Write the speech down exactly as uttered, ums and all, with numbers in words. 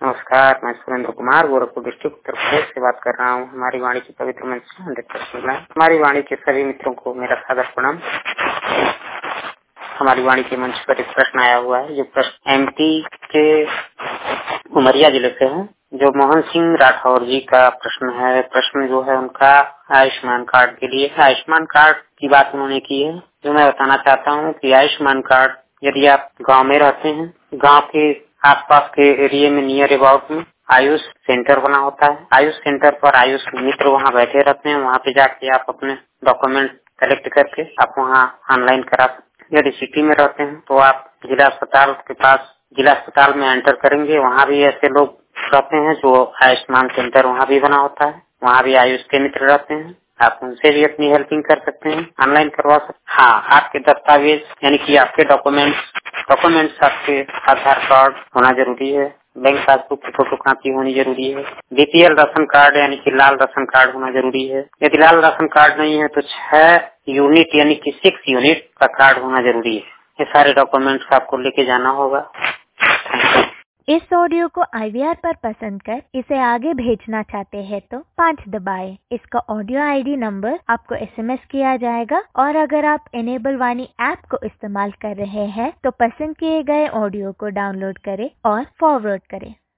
नमस्कार, मैं सुरेंद्र कुमार गोरखपुर डिस्ट्रिक्ट उत्तर प्रदेश से बात कर रहा हूँ। हमारी वाणी की पवित्र मंच से हंड्रेड परसेंट में हमारी वाणी के सभी मित्रों को मेरा सादर प्रणाम। हमारी वाणी के मंच पर एक प्रश्न आया हुआ है, जो प्रश्न एमपी के उमरिया जिले से है, जो मोहन सिंह राठौर जी का प्रश्न है। प्रश्न जो है उनका आयुष्मान कार्ड के लिए। आयुष्मान कार्ड की बात उन्होंने की है। जो मैं बताना चाहता हूँ कि आयुष्मान कार्ड, यदि आप गांव में रहते हैं, गांव के आसपास के एरिया में नियर अबाउट में आयुष सेंटर बना होता है। आयुष सेंटर पर आयुष मित्र वहाँ बैठे रहते हैं। वहाँ पे जाके आप अपने डॉक्यूमेंट कलेक्ट करके आप वहाँ ऑनलाइन करा सकते हैं। यदि सिटी में रहते हैं तो आप जिला अस्पताल के पास जिला अस्पताल में एंटर करेंगे। वहाँ भी ऐसे लोग रहते हैं जो आयुष्मान सेंटर वहाँ भी बना होता है। वहाँ भी आयुष के मित्र रहते हैं। आप उनसे भी अपनी हेल्पिंग कर सकते हैं, ऑनलाइन करवा सकते हैं। हाँ, आपके दस्तावेज यानी कि आपके डॉक्यूमेंट्स डॉक्यूमेंट्स आपके आधार कार्ड होना जरूरी है, बैंक पासबुक की फोटो कॉपी होनी जरूरी है, बीपीएल राशन कार्ड यानी कि लाल राशन कार्ड होना जरूरी है। यदि लाल राशन कार्ड नहीं है तो छह यूनिट यानी कि सिक्स यूनिट का कार्ड होना जरूरी है। ये सारे डॉक्यूमेंट्स आपको लेके जाना होगा। इस ऑडियो को आई वी आर पर पसंद कर इसे आगे भेजना चाहते हैं तो पाँच दबाएं। इसका ऑडियो आईडी नंबर आपको एसएमएस किया जाएगा। और अगर आप इनेबल वाणी ऐप को इस्तेमाल कर रहे हैं तो पसंद किए गए ऑडियो को डाउनलोड करें और फॉरवर्ड करें।